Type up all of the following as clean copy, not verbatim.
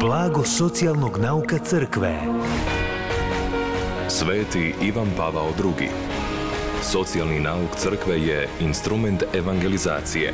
Blago socijalnog nauka crkve. Sveti Ivan Pavao II. Socijalni nauk crkve je instrument evangelizacije.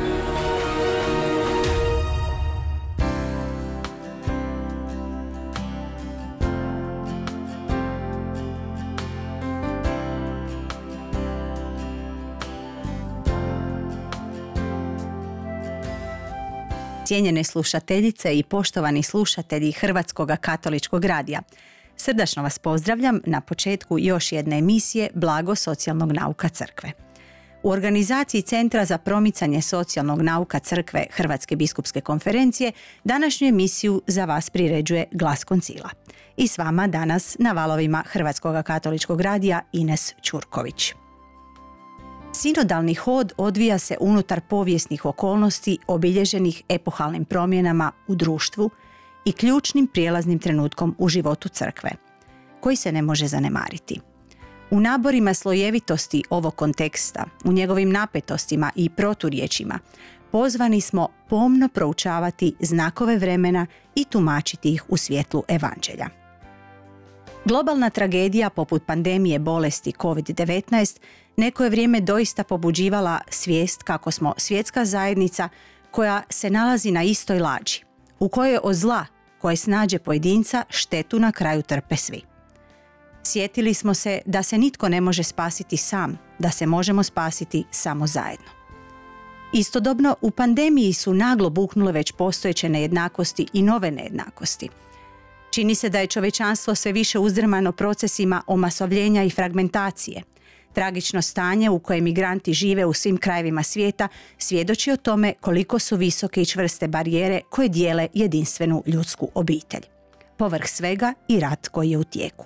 Cijenjene slušateljice i poštovani slušatelji Hrvatskog katoličkog radija, srdačno vas pozdravljam na početku još jedne emisije Blago socijalnog nauka crkve. U organizaciji Centra za promicanje socijalnog nauka crkve Hrvatske biskupske konferencije današnju emisiju za vas priređuje Glas Koncila. I s vama danas na valovima Hrvatskog katoličkog radija Ines Ćurković. Sinodalni hod odvija se unutar povijesnih okolnosti obilježenih epohalnim promjenama u društvu i ključnim prijelaznim trenutkom u životu crkve, koji se ne može zanemariti. U naborima slojevitosti ovog konteksta, u njegovim napetostima i proturječima, pozvani smo pomno proučavati znakove vremena i tumačiti ih u svjetlu evanđelja. Globalna tragedija poput pandemije bolesti COVID-19 neko je vrijeme doista pobuđivala svijest kako smo svjetska zajednica koja se nalazi na istoj lađi, u kojoj od zla koje snađe pojedinca štetu na kraju trpe svi. Sjetili smo se da se nitko ne može spasiti sam, da se možemo spasiti samo zajedno. Istodobno, u pandemiji su naglo buknule već postojeće nejednakosti i nove nejednakosti. Čini se da je čovječanstvo sve više uzdrmano procesima omasovljenja i fragmentacije. Tragično stanje u kojem migranti žive u svim krajevima svijeta svjedoči o tome koliko su visoke i čvrste barijere koje dijele jedinstvenu ljudsku obitelj. Povrh svega i rat koji je u tijeku.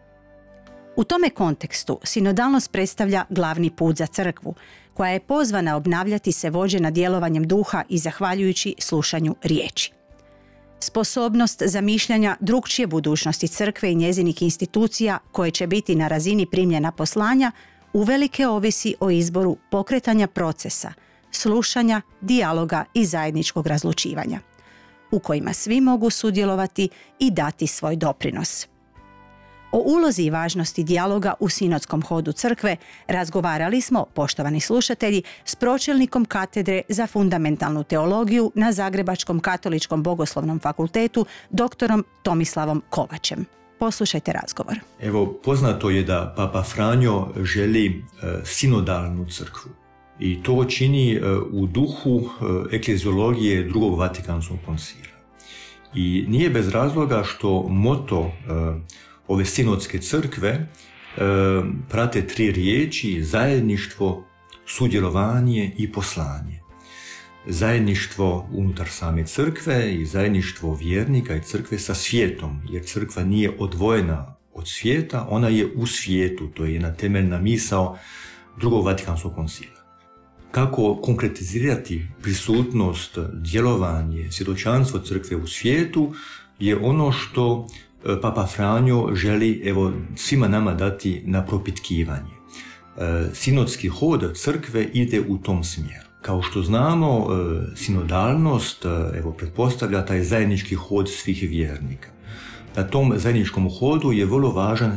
U tome kontekstu sinodalnost predstavlja glavni put za crkvu, koja je pozvana obnavljati se vođena djelovanjem duha i zahvaljujući slušanju riječi. Sposobnost zamišljanja drukčije budućnosti crkve i njezinih institucija koje će biti na razini primljena poslanja uvelike ovisi o izboru pokretanja procesa, slušanja, dijaloga i zajedničkog razlučivanja, u kojima svi mogu sudjelovati i dati svoj doprinos. O ulozi i važnosti dijaloga u sinodskom hodu crkve razgovarali smo, poštovani slušatelji, s pročelnikom katedre za fundamentalnu teologiju na Zagrebačkom katoličkom bogoslovnom fakultetu, doktorom Tomislavom Kovačem. Poslušajte razgovor. Evo, poznato je da Papa Franjo želi sinodalnu crkvu i to čini u duhu ekleziologije drugog Vatikanskog koncila. I nije bez razloga što moto ove sinodske crkve prate 3 riječi: zajedništvo, sudjelovanje i poslanje. Zajedništvo unutar same crkve i zajedništvo vjernika i crkve sa svijetom, jer crkva nije odvojena od svijeta, ona je u svijetu, to je jedna temeljna misao drugog Vatikanskog koncila. Kako konkretizirati prisutnost, djelovanje, svjedočanstvo crkve u svijetu je ono što Papa Franjo želi svima nama dati na propitkivanje. Sinodski hod crkve ide u tom smjeru. Kao što znamo, sinodalnost pretpostavlja taj zajednički hod svih vjernika. Na tom zajedničkom hodu je vrlo važan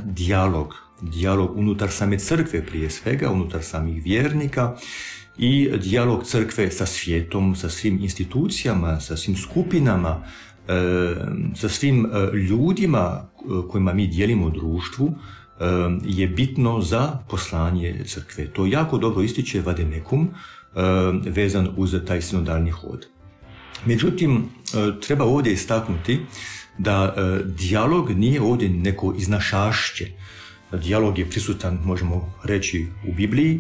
dijalog unutar same crkve prije svega, unutar samih vjernika i dijalog crkve sa svijetom, sa svim institucijama, sa svim skupinama, sa svim ljudima kojima mi dijelimo u društvu je bitno za poslanje crkve. To jako dobro ističe Vademekum vezan uz taj sinodalni hod. Međutim, treba ovdje istaknuti da dijalog nije ovdje neko iznašašće. Dijalog je prisutan, možemo reći, u Bibliji.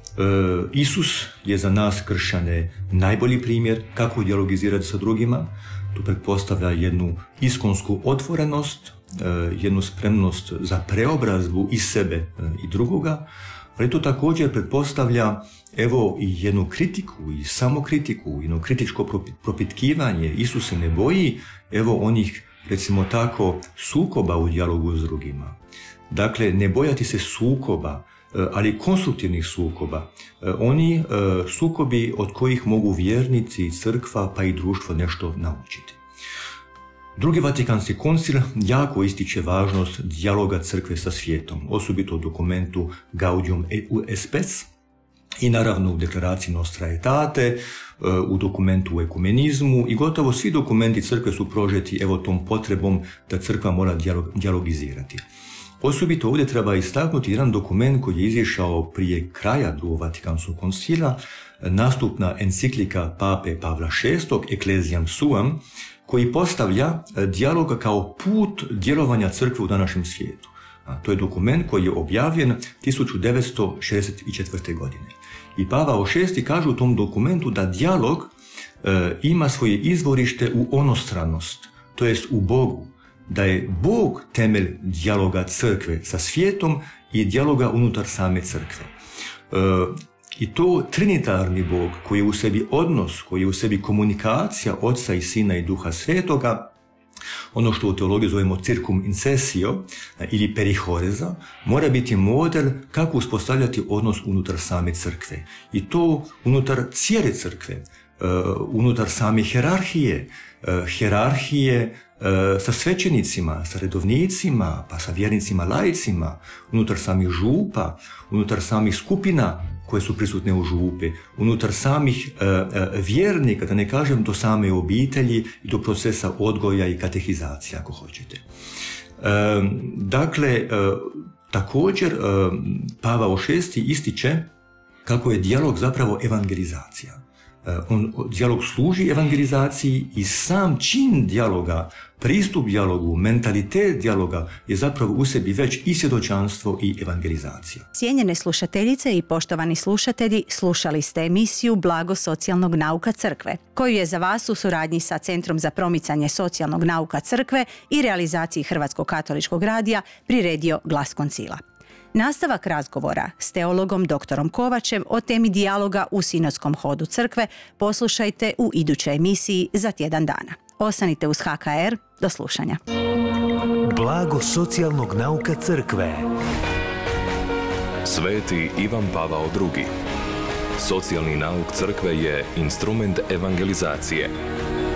Isus je za nas kršćane najbolji primjer kako dijalogizirati sa drugima. To pretpostavlja jednu iskonsku otvorenost, jednu spremnost za preobrazbu i sebe i drugoga, ali to također pretpostavlja i jednu kritiku i samokritiku, jedno kritičko propitkivanje. Isus se ne boji onih, recimo tako, sukoba u dijalogu s drugima. Dakle, ne bojati se sukoba, ali konstruktivnih sukoba. Oni sukobi od kojih mogu vjernici, crkva pa i društvo nešto naučiti. Drugi Vatikanski koncil jako ističe važnost dijaloga crkve sa svijetom, osobito u dokumentu Gaudium et Spes i naravno u deklaraciji Nostra Aetate, u dokumentu o ekumenizmu i gotovo svi dokumenti crkve su prožeti evo tom potrebom da crkva mora dijalogizirati. Osobito ovdje treba istaknuti jedan dokument koji je izišao prije kraja Drugog Vatikanskog koncila, nastupna enciklika Pape Pavla VI, Ecclesiam Suam, koji postavlja dijalog kao put djelovanja crkve u današnjem svijetu. To je dokument koji je objavljen 1964. godine. I Pavao VI kaže u tom dokumentu da dijalog ima svoje izvorište u onostranost, to jest u Bogu, da je Bog temelj dijaloga crkve sa svijetom i dijaloga unutar same crkve. I to trinitarni Bog koji je u sebi odnos, koji je u sebi komunikacija Oca i Sina i Duha Svetoga, ono što u teologiji zovemo circum incessio ili perihoreza, mora biti model kako uspostavljati odnos unutar same crkve. I to unutar cijele crkve, unutar same hijerarhije sa svećenicima, sa redovnicima, pa sa vjernicima laicima, unutar samih župa, unutar samih skupina koje su prisutne u župi, unutar samih vjernika, da ne kažem do same obitelji i do procesa odgoja i katehizacije, ako hoćete. Također, Pavao VI ističe kako je dijalog zapravo evangelizacija. Dijalog služi evangelizaciji i sam čin dijaloga, pristup dijalogu, mentalitet dijaloga je zapravo u sebi već i svjedočanstvo i evangelizacija. Cijenjene slušateljice i poštovani slušatelji, slušali ste emisiju Blago socijalnog nauka crkve, koju je za vas u suradnji sa Centrom za promicanje socijalnog nauka crkve i realizaciji Hrvatskog katoličkog radija priredio Glas koncila. Nastavak razgovora s teologom dr. Kovačem o temi dijaloga u sinodskom hodu crkve poslušajte u idućoj emisiji za tjedan dana. Ostanite uz HKR, do slušanja. Blago socijalnog nauka crkve. Sveti Ivan Pavao II. Socijalni nauk crkve je instrument evangelizacije.